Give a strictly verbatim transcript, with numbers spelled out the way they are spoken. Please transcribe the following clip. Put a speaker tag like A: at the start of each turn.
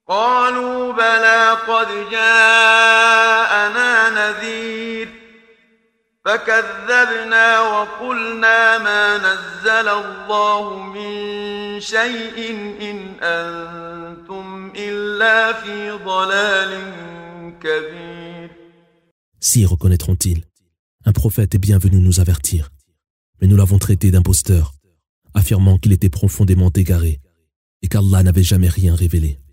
A: قالوا بلى قد جاءنا نذير فكذبنا وقلنا ما نزل الله من شيء إن أنتم إلا في ضلال كبير.
B: Si reconnaîtront-ils, un prophète est bien venu nous avertir, mais nous l'avons traité d'imposteur, affirmant qu'il était profondément égaré et qu'Allah n'avait jamais rien révélé.